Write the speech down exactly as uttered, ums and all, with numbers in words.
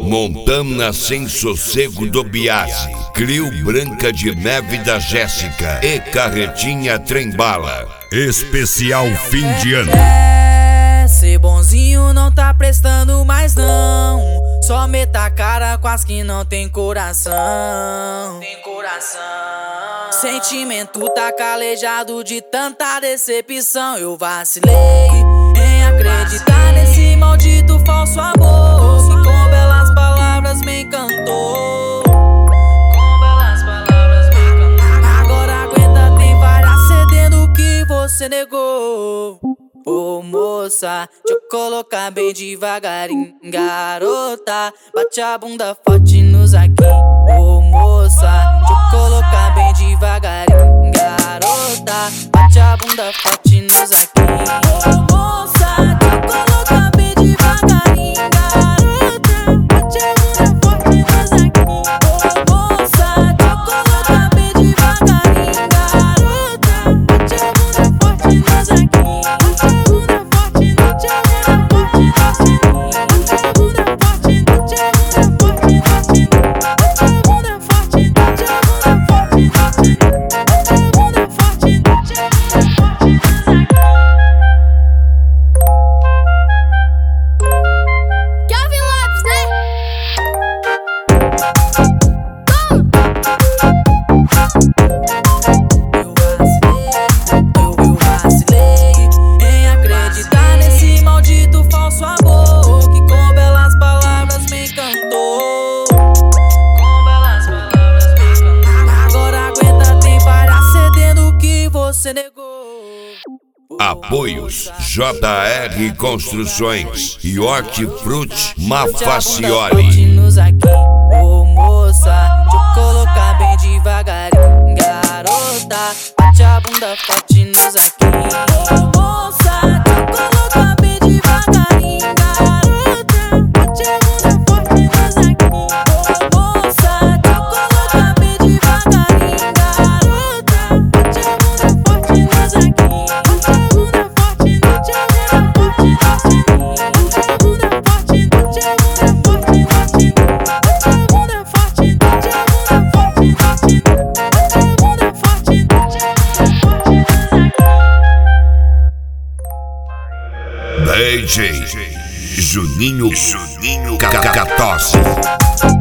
Montana Sem Sossego do Biase, Crio Branca de Neve da Jéssica e Carretinha Trembala. Especial fim de ano. É, ser bonzinho não tá prestando mais não. Só meta a cara com as que não tem coração. Tem coração. Sentimento tá calejado de tanta decepção. Eu vacilei em acreditar nesse maldito falso amor que com belas palavras me encantou. Com belas palavras me encantou. Agora aguenta, tem várias cedendo que você negou. Ô moça, deixa eu colocar bem devagarinho. Garota, bate a bunda forte nos aqui. Ô moça, deixa eu colocar bem devagarinho. Garota, bate a bunda forte nos aqui. Ô moça, deixa eu colocar bem devagarinho. Garota, bate a bunda forte nos aqui. Ô moça, deixa eu colocar bem devagarinho. Garota, bate a bunda forte nos aqui. Você negou. Apoios J R Construções e Hortifruti Mafacioli. Ô moça, deixa eu colocar bem devagarinho. Garota, bate a bunda forte nos aqui. Ô moça, deixa eu colocar bem devagarinho. Garota, bate a bunda forte nos aqui. Ô moça, deixa eu colocar bem devagarinho. Garota, bate a bunda forte nos aqui. Bate a bunda forte, bate a bunda forte, bate a bunda forte, bate a bunda forte, bate a bunda forte, bate a bunda forte, bate a bunda forte, bate a bunda forte. D J Juninho Juninho Cacatosse.